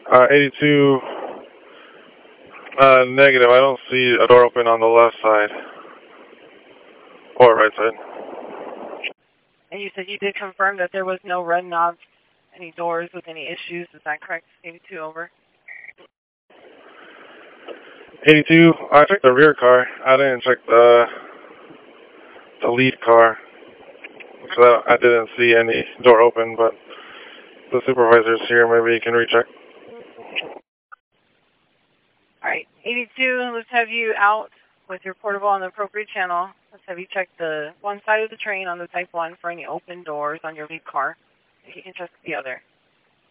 82, negative. I don't see a door open on the left side. Or right side. And you said you did confirm that there was no red knobs, any doors with any issues. Is that correct? 82, over. 82, I checked the rear car. I didn't check the lead car. So I didn't see any door open, but the supervisor's here. Maybe you can recheck. All right, 82, let's have you out with your portable on the appropriate channel. Let's have you check the one side of the train on the Type 1 for any open doors on your lead car. If you can check the other.